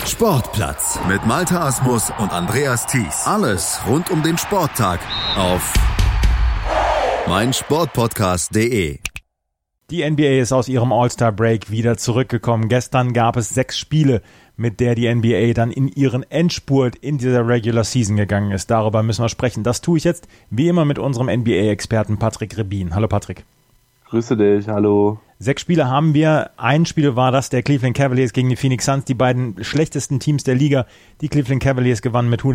Sportplatz mit Malte Asmus und Andreas Thies. Alles rund um den Sporttag auf meinsportpodcast.de. Die NBA ist aus ihrem All-Star-Break wieder zurückgekommen. Gestern gab es 6 Spiele, mit der die NBA dann in ihren Endspurt in dieser Regular Season gegangen ist. Darüber müssen wir sprechen. Das tue ich jetzt wie immer mit unserem NBA-Experten Patrick Rebin. Hallo Patrick. Grüße dich, hallo. 6 Spiele haben wir. Ein Spiel war das der Cleveland Cavaliers gegen die Phoenix Suns, die beiden schlechtesten Teams der Liga. Die Cleveland Cavaliers gewannen mit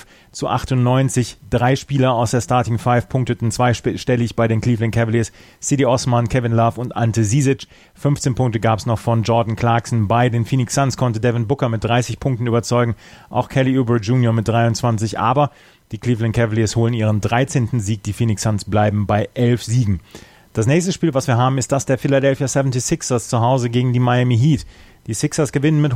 111-98. 3 Spieler aus der Starting Five punkteten zweistellig bei den Cleveland Cavaliers. Sidi Osman, Kevin Love und Ante Zizic. 15 Punkte gab es noch von Jordan Clarkson. Bei den Phoenix Suns konnte Devin Booker mit 30 Punkten überzeugen. Auch Kelly Oubre Jr. mit 23. Aber die Cleveland Cavaliers holen ihren 13. Sieg. Die Phoenix Suns bleiben bei 11 Siegen. Das nächste Spiel, was wir haben, ist das der Philadelphia 76ers zu Hause gegen die Miami Heat. Die Sixers gewinnen mit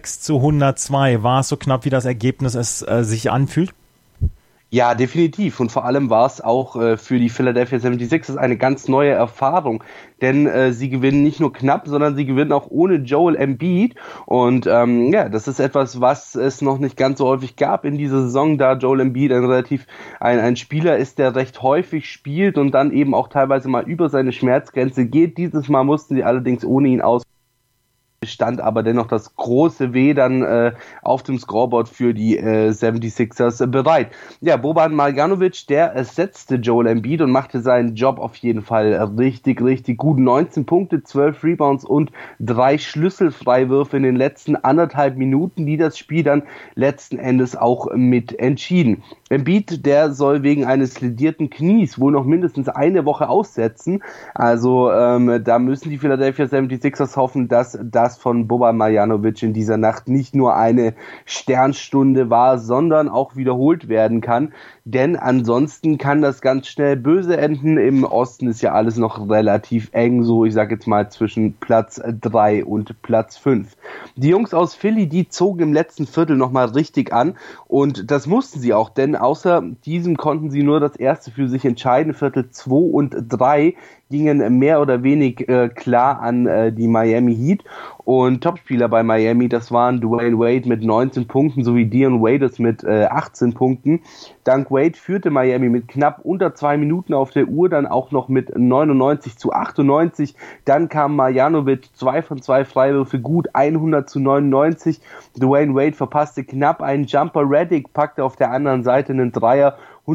106-102. War es so knapp, wie das Ergebnis es sich anfühlt? Ja, definitiv. Und vor allem war es auch für die Philadelphia 76ers eine ganz neue Erfahrung. Denn sie gewinnen nicht nur knapp, sondern sie gewinnen auch ohne Joel Embiid. Und das ist etwas, was es noch nicht ganz so häufig gab in dieser Saison, da Joel Embiid ein Spieler ist, der recht häufig spielt und dann eben auch teilweise mal über seine Schmerzgrenze geht. Dieses Mal mussten sie allerdings ohne ihn aus. Stand aber dennoch das große W dann auf dem Scoreboard für die 76ers bereit. Ja, Boban Marjanovic, der ersetzte Joel Embiid und machte seinen Job auf jeden Fall richtig, richtig gut. 19 Punkte, 12 Rebounds und 3 Schlüsselfreiwürfe in den letzten 1,5 Minuten, die das Spiel dann letzten Endes auch mit entschieden. Embiid, der soll wegen eines ledierten Knies wohl noch mindestens eine Woche aussetzen. Also da müssen die Philadelphia 76ers hoffen, dass das von Boban Marjanovic in dieser Nacht nicht nur eine Sternstunde war, sondern auch wiederholt werden kann. Denn ansonsten kann das ganz schnell böse enden. Im Osten ist ja alles noch relativ eng, so ich sag jetzt mal zwischen Platz 3 und Platz 5. Die Jungs aus Philly, die zogen im letzten Viertel nochmal richtig an und das mussten sie auch, denn außer diesem konnten sie nur das erste für sich entscheiden. Viertel 2 und 3 gingen mehr oder weniger klar an die Miami Heat und Topspieler bei Miami, das waren Dwayne Wade mit 19 Punkten sowie Dion Waiters mit 18 Punkten. Dank Wade führte Miami mit knapp unter 2 Minuten auf der Uhr, dann auch noch mit 99-98. Dann kam Marjanovic, 2 von 2 Freiwürfe gut, 100-99. Dwayne Wade verpasste knapp einen Jumper. Redick packte auf der anderen Seite einen Dreier.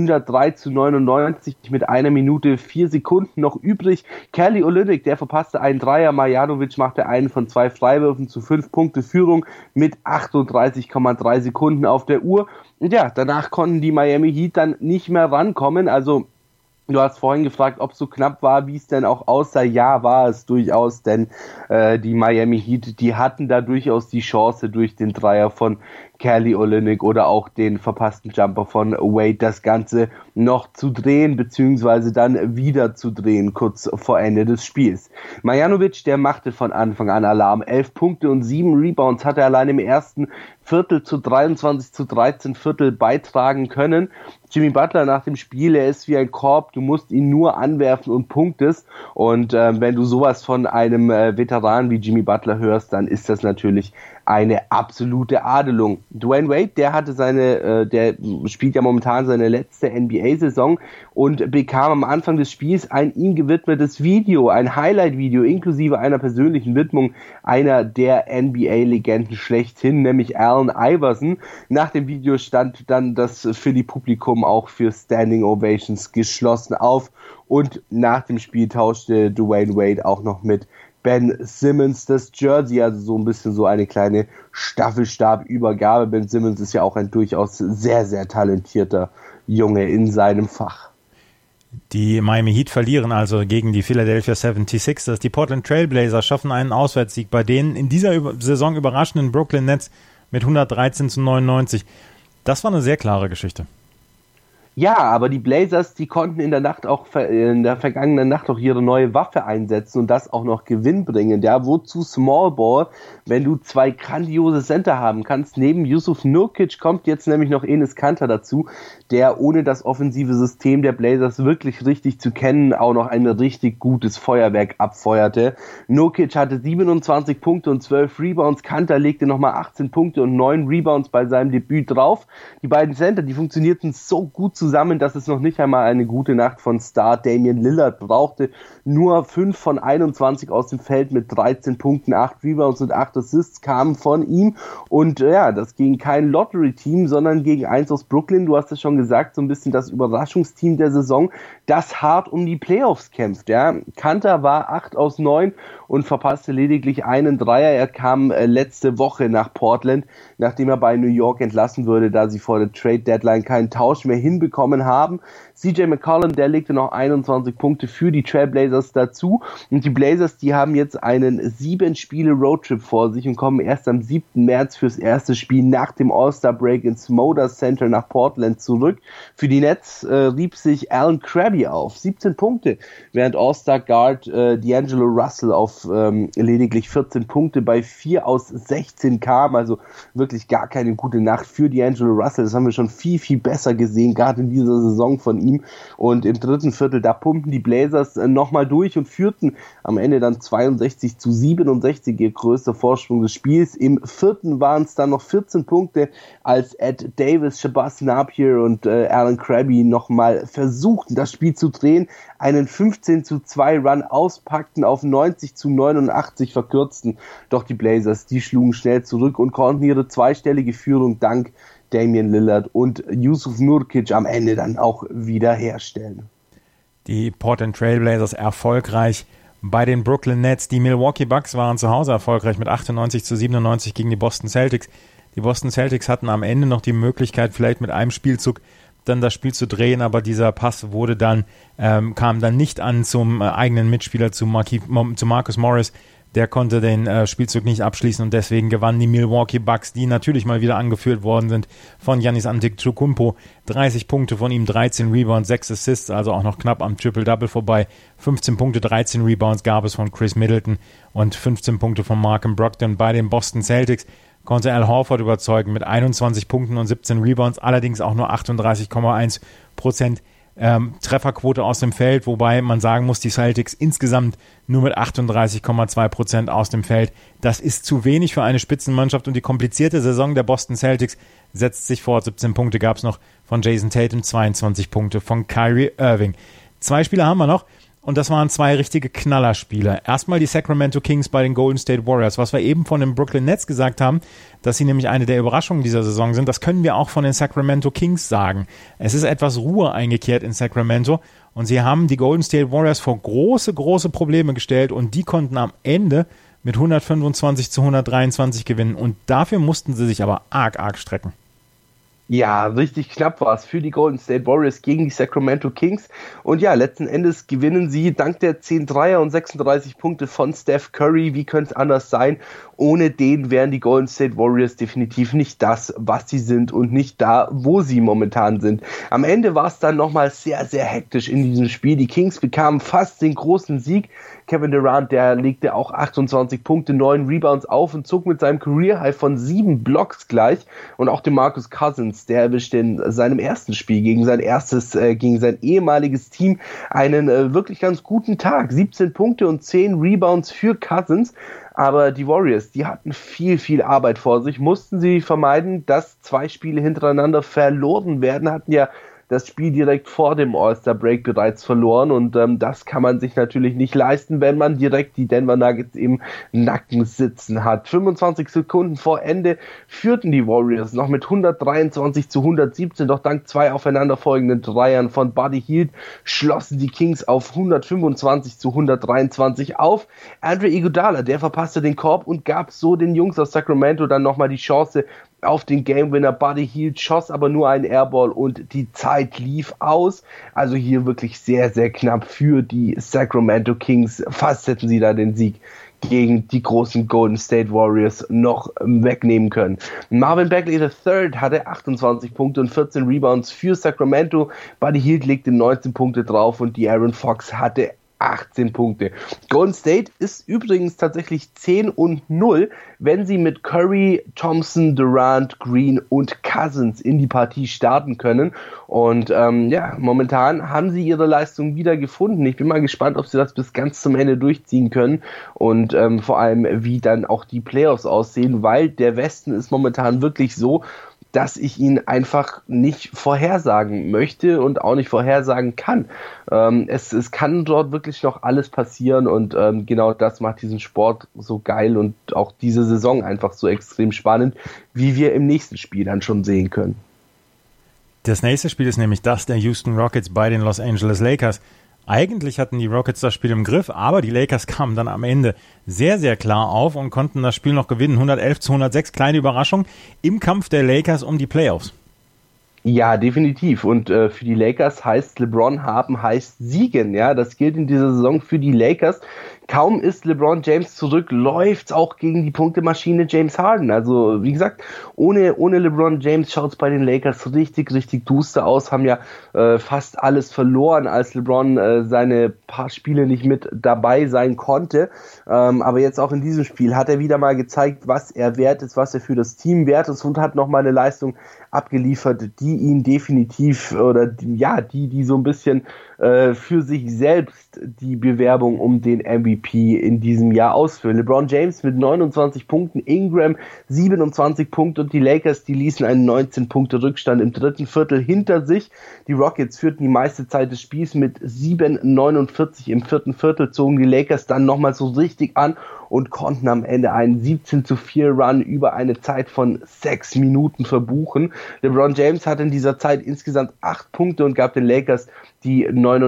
103-99 mit 1 Minute 4 Sekunden noch übrig. Kelly Olynyk, der verpasste einen Dreier. Marjanovic machte einen von 2 Freiwürfen zu 5 Punkte Führung mit 38,3 Sekunden auf der Uhr. Und ja, danach konnten die Miami Heat dann nicht mehr rankommen. Also du hast vorhin gefragt, ob es so knapp war, wie es denn auch aussah. Ja, war es durchaus, denn die Miami Heat, die hatten da durchaus die Chance durch den Dreier von Kelly Olynyk oder auch den verpassten Jumper von Wade, das Ganze noch zu drehen, beziehungsweise dann wieder zu drehen, kurz vor Ende des Spiels. Marjanovic, der machte von Anfang an Alarm. 11 Punkte und 7 Rebounds hat er allein im ersten Viertel zu 23-13 Viertel beitragen können. Jimmy Butler nach dem Spiel, er ist wie ein Korb, du musst ihn nur anwerfen und punktest. Und wenn du sowas von einem Veteran wie Jimmy Butler hörst, dann ist das natürlich eine absolute Adelung. Dwayne Wade, der spielt ja momentan seine letzte NBA-Saison und bekam am Anfang des Spiels ein ihm gewidmetes Video, ein Highlight-Video inklusive einer persönlichen Widmung einer der NBA-Legenden schlechthin, nämlich Allen Iverson. Nach dem Video stand dann das Philly-Publikum auch für Standing Ovations geschlossen auf und nach dem Spiel tauschte Dwayne Wade auch noch mit Ben Simmons das Jersey, also so ein bisschen so eine kleine Staffelstabübergabe. Ben Simmons ist ja auch ein durchaus sehr, sehr talentierter Junge in seinem Fach. Die Miami Heat verlieren also gegen die Philadelphia 76ers. Die Portland Trailblazers schaffen einen Auswärtssieg bei denen in dieser Saison überraschenden Brooklyn Nets mit 113-99. Das war eine sehr klare Geschichte. Ja, aber die Blazers, die konnten in der vergangenen Nacht auch ihre neue Waffe einsetzen und das auch noch gewinnbringend. Ja, wozu Small Ball, wenn du zwei grandiose Center haben kannst? Neben Jusuf Nurkic kommt jetzt nämlich noch Enes Kanter dazu, der ohne das offensive System der Blazers wirklich richtig zu kennen, auch noch ein richtig gutes Feuerwerk abfeuerte. Nurkic hatte 27 Punkte und 12 Rebounds. Kanter legte nochmal 18 Punkte und 9 Rebounds bei seinem Debüt drauf. Die beiden Center, die funktionierten so gut zusammen, dass es noch nicht einmal eine gute Nacht von Star Damian Lillard brauchte. Nur 5 von 21 aus dem Feld mit 13 Punkten, 8 Rebounds und 8 Assists kamen von ihm. Und ja, das gegen kein Lottery-Team, sondern gegen eins aus Brooklyn. Du hast es schon gesagt, so ein bisschen das Überraschungsteam der Saison, das hart um die Playoffs kämpft. Ja. Kanter war 8 aus 9 und verpasste lediglich einen Dreier. Er kam letzte Woche nach Portland, nachdem er bei New York entlassen wurde, da sie vor der Trade-Deadline keinen Tausch mehr hinbekommen haben. CJ McCollum, der legte noch 21 Punkte für die Trailblazers dazu. Und die Blazers, die haben jetzt einen 7-Spiele-Roadtrip vor sich und kommen erst am 7. März fürs erste Spiel nach dem All-Star-Break ins Moda Center nach Portland zurück. Für die Nets rieb sich Alan Krabby auf. 17 Punkte, während All-Star-Guard D'Angelo Russell auf lediglich 14 Punkte bei 4 aus 16 kam. Also wirklich gar keine gute Nacht für D'Angelo Russell. Das haben wir schon viel, viel besser gesehen, gerade in dieser Saison von ihm. Und im dritten Viertel, da pumpten die Blazers nochmal durch und führten am Ende dann 62-67, ihr größter Vorsprung des Spiels. Im vierten waren es dann noch 14 Punkte, als Ed Davis, Shabazz Napier und Alan Krabby nochmal versuchten, das Spiel zu drehen, einen 15-2 Run auspackten, auf 90-89 verkürzten. Doch die Blazers, die schlugen schnell zurück und konnten ihre zweistellige Führung dank Damian Lillard und Jusuf Nurkic am Ende dann auch wieder herstellen. Die Portland Trail Blazers erfolgreich bei den Brooklyn Nets. Die Milwaukee Bucks waren zu Hause erfolgreich mit 98-97 gegen die Boston Celtics. Die Boston Celtics hatten am Ende noch die Möglichkeit, vielleicht mit einem Spielzug dann das Spiel zu drehen, aber dieser Pass wurde dann kam dann nicht an zum eigenen Mitspieler, zu Marcus Morris. Der konnte den Spielzug nicht abschließen und deswegen gewannen die Milwaukee Bucks, die natürlich mal wieder angeführt worden sind von Giannis Antetokounmpo. 30 Punkte von ihm, 13 Rebounds, 6 Assists, also auch noch knapp am Triple-Double vorbei. 15 Punkte, 13 Rebounds gab es von Chris Middleton und 15 Punkte von Malcolm Brogdon. Bei den Boston Celtics konnte Al Horford überzeugen mit 21 Punkten und 17 Rebounds, allerdings auch nur 38,1% Trefferquote aus dem Feld, wobei man sagen muss, die Celtics insgesamt nur mit 38,2% aus dem Feld. Das ist zu wenig für eine Spitzenmannschaft und die komplizierte Saison der Boston Celtics setzt sich fort. 17 Punkte gab es noch von Jason Tatum, 22 Punkte von Kyrie Irving. 2 Spieler haben wir noch. Und das waren 2 richtige Knallerspiele. Erstmal die Sacramento Kings bei den Golden State Warriors. Was wir eben von den Brooklyn Nets gesagt haben, dass sie nämlich eine der Überraschungen dieser Saison sind, das können wir auch von den Sacramento Kings sagen. Es ist etwas Ruhe eingekehrt in Sacramento und sie haben die Golden State Warriors vor große, große Probleme gestellt und die konnten am Ende mit 125-123 gewinnen. Und dafür mussten sie sich aber arg strecken. Ja, richtig knapp war es für die Golden State Warriors gegen die Sacramento Kings. Und ja, letzten Endes gewinnen sie dank der 10 Dreier und 36 Punkte von Steph Curry. Wie könnte es anders sein? Ohne den wären die Golden State Warriors definitiv nicht das, was sie sind und nicht da, wo sie momentan sind. Am Ende war es dann nochmal sehr, sehr hektisch in diesem Spiel. Die Kings bekamen fast den großen Sieg. Kevin Durant, der legte auch 28 Punkte, 9 Rebounds auf und zog mit seinem Career-High von 7 Blocks gleich. Und auch DeMarcus Cousins, der erwischte in seinem ersten Spiel gegen sein ehemaliges Team einen wirklich ganz guten Tag. 17 Punkte und 10 Rebounds für Cousins. Aber die Warriors, die hatten viel, viel Arbeit vor sich. Mussten sie vermeiden, dass 2 Spiele hintereinander verloren werden, hatten ja das Spiel direkt vor dem All-Star-Break bereits verloren und das kann man sich natürlich nicht leisten, wenn man direkt die Denver Nuggets im Nacken sitzen hat. 25 Sekunden vor Ende führten die Warriors noch mit 123-117, doch dank 2 aufeinanderfolgenden Dreiern von Buddy Hield schlossen die Kings auf 125-123 auf. Andre Iguodala, der verpasste den Korb und gab so den Jungs aus Sacramento dann nochmal die Chance auf den Game-Winner. Buddy Hield schoss aber nur einen Airball und die Zeit lief aus. Also hier wirklich sehr, sehr knapp für die Sacramento Kings. Fast hätten sie da den Sieg gegen die großen Golden State Warriors noch wegnehmen können. Marvin Bagley III hatte 28 Punkte und 14 Rebounds für Sacramento. Buddy Hield legte 19 Punkte drauf und De'Aaron Fox hatte 18 Punkte. Golden State ist übrigens tatsächlich 10-0, wenn sie mit Curry, Thompson, Durant, Green und Cousins in die Partie starten können. Und momentan haben sie ihre Leistung wieder gefunden. Ich bin mal gespannt, ob sie das bis ganz zum Ende durchziehen können und vor allem, wie dann auch die Playoffs aussehen, weil der Westen ist momentan wirklich so, dass ich ihn einfach nicht vorhersagen möchte und auch nicht vorhersagen kann. Es kann dort wirklich noch alles passieren und genau das macht diesen Sport so geil und auch diese Saison einfach so extrem spannend, wie wir im nächsten Spiel dann schon sehen können. Das nächste Spiel ist nämlich das der Houston Rockets bei den Los Angeles Lakers. Eigentlich hatten die Rockets das Spiel im Griff, aber die Lakers kamen dann am Ende sehr, sehr klar auf und konnten das Spiel noch gewinnen. 111-106, kleine Überraschung im Kampf der Lakers um die Playoffs. Ja, definitiv. Und für die Lakers heißt LeBron haben, heißt siegen. Ja, das gilt in dieser Saison für die Lakers. Kaum ist LeBron James zurück, läuft's auch gegen die Punktemaschine James Harden. Also wie gesagt, ohne LeBron James schaut's bei den Lakers richtig, richtig duster aus. Haben ja fast alles verloren, als LeBron seine paar Spiele nicht mit dabei sein konnte. Aber jetzt auch in diesem Spiel hat er wieder mal gezeigt, was er wert ist, was er für das Team wert ist und hat nochmal eine Leistung abgeliefert, die ihn definitiv die so ein bisschen für sich selbst die Bewerbung um den MVP in diesem Jahr ausführen. LeBron James mit 29 Punkten, Ingram 27 Punkte und die Lakers, die ließen einen 19-Punkte-Rückstand im dritten Viertel hinter sich. Die Rockets führten die meiste Zeit des Spiels mit 7:49 im vierten Viertel, zogen die Lakers dann nochmal so richtig an und konnten am Ende einen 17-4 Run über eine Zeit von 6 Minuten verbuchen. LeBron James hatte in dieser Zeit insgesamt 8 Punkte und gab den Lakers die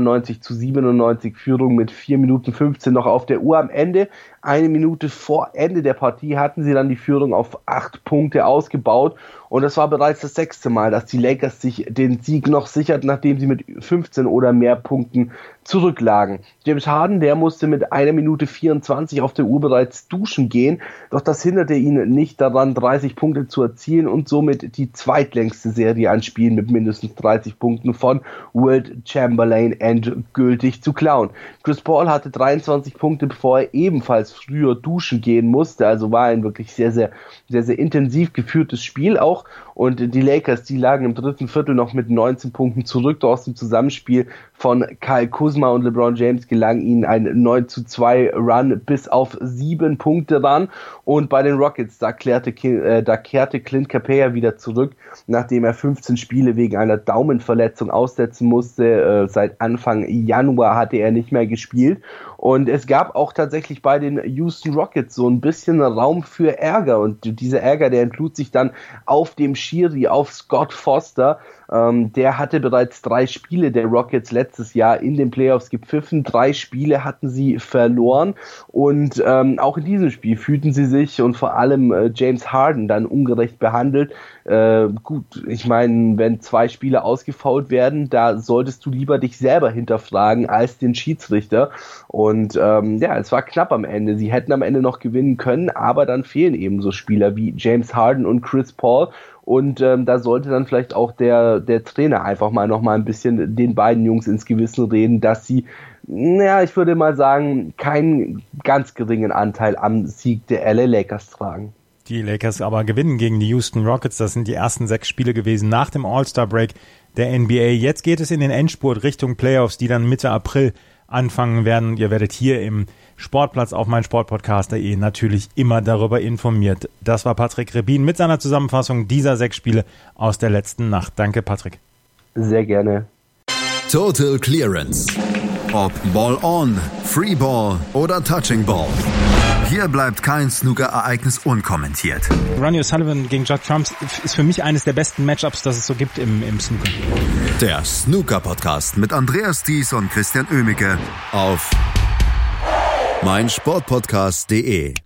99-97 Führung mit 4 Minuten 15 noch auf der Uhr. Am Ende, 1 Minute vor Ende der Partie, hatten sie dann die Führung auf 8 Punkte ausgebaut. Und das war bereits das 6. Mal, dass die Lakers sich den Sieg noch sicherten, nachdem sie mit 15 oder mehr Punkten zurücklagen. James Harden, der musste mit 1 Minute 24 auf der Uhr bereits duschen gehen, doch das hinderte ihn nicht daran, 30 Punkte zu erzielen und somit die zweitlängste Serie an Spielen mit mindestens 30 Punkten von Wilt Chamberlain endgültig zu klauen. Chris Paul hatte 23 Punkte, bevor er ebenfalls früher duschen gehen musste, also war ein wirklich sehr, sehr, sehr, sehr intensiv geführtes Spiel auch. Und die Lakers, die lagen im dritten Viertel noch mit 19 Punkten zurück. Aus dem Zusammenspiel von Kyle Kuzma und LeBron James gelang ihnen ein 9-2 Run bis auf 7 Punkte ran. Und bei den Rockets, da kehrte Clint Capela wieder zurück, nachdem er 15 Spiele wegen einer Daumenverletzung aussetzen musste. Seit Anfang Januar hatte er nicht mehr gespielt. Und es gab auch tatsächlich bei den Houston Rockets so ein bisschen Raum für Ärger. Und dieser Ärger, der entlud sich dann auf dem Schiri, auf Scott Foster. Der hatte bereits 3 Spiele der Rockets letztes Jahr in den Playoffs gepfiffen. 3 Spiele hatten sie verloren und auch in diesem Spiel fühlten sie sich und vor allem James Harden dann ungerecht behandelt. Gut, ich meine, wenn 2 Spiele ausgefoult werden, da solltest du lieber dich selber hinterfragen als den Schiedsrichter. Und es war knapp am Ende. Sie hätten am Ende noch gewinnen können, aber dann fehlen eben so Spieler wie James Harden und Chris Paul. Und da sollte dann vielleicht auch der Trainer einfach mal noch mal ein bisschen den beiden Jungs ins Gewissen reden, dass sie, ich würde mal sagen, keinen ganz geringen Anteil am Sieg der LA Lakers tragen. Die Lakers aber gewinnen gegen die Houston Rockets. Das sind die ersten 6 Spiele gewesen nach dem All-Star-Break der NBA. Jetzt geht es in den Endspurt Richtung Playoffs, die dann Mitte April anfangen werden. Ihr werdet hier im Sportplatz auf meinsportpodcast.de natürlich immer darüber informiert. Das war Patrick Rebin mit seiner Zusammenfassung dieser 6 Spiele aus der letzten Nacht. Danke, Patrick. Sehr gerne. Total Clearance. Ob Ball on, Free Ball oder Touching Ball. Hier bleibt kein Snooker-Ereignis unkommentiert. Ronnie O'Sullivan gegen Judd Trump ist für mich eines der besten Matchups, das es so gibt im Snooker. Der Snooker-Podcast mit Andreas Thies und Christian Oemicke auf meinsportpodcast.de.